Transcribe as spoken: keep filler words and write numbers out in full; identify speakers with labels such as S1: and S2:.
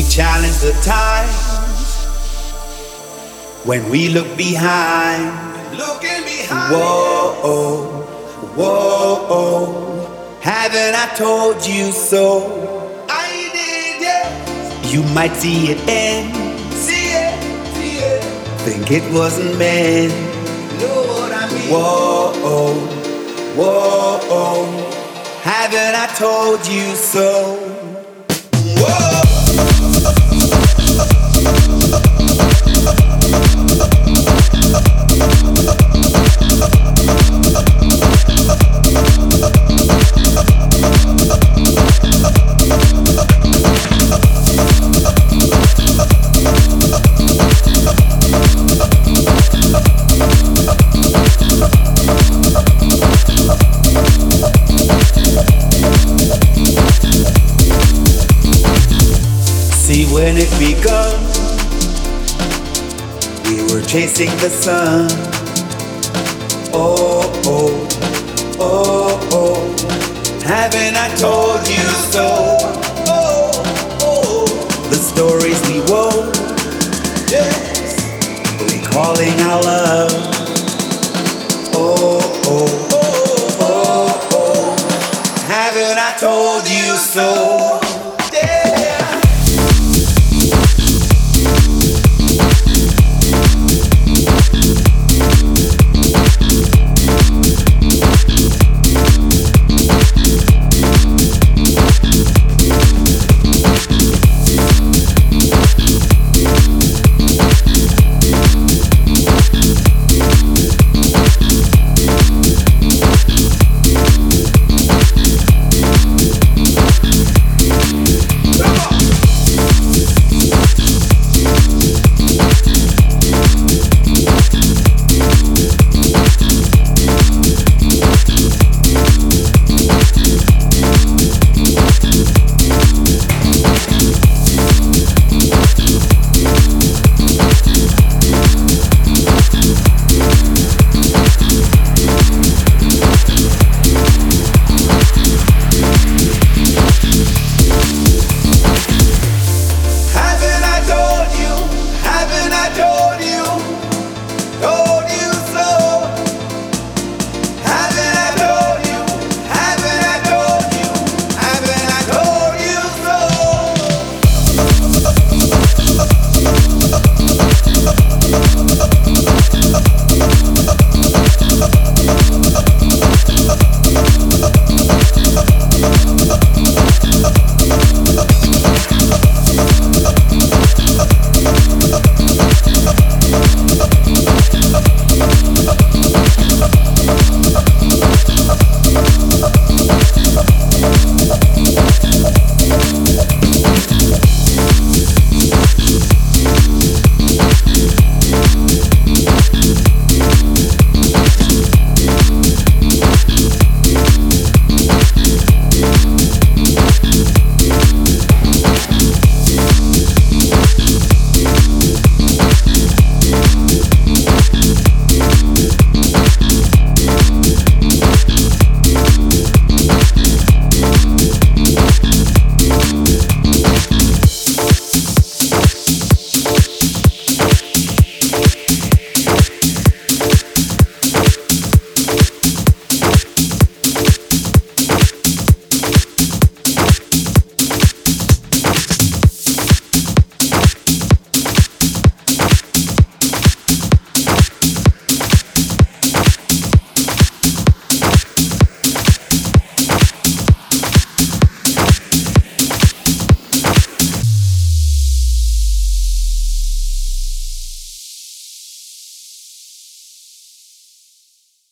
S1: challenge the times when we look behind. Looking behind. Whoa, oh, whoa, oh. Haven't I told you so? I did, yes. You might see it and see it, see it. Think it wasn't meant. Know what I mean? Whoa, oh, whoa, oh. Haven't I told you so? Whoa. See, when it begun, we were chasing the sun. Oh, oh, oh, oh. Haven't I told you so? Oh, oh. The stories we wove, yes. Recalling our love.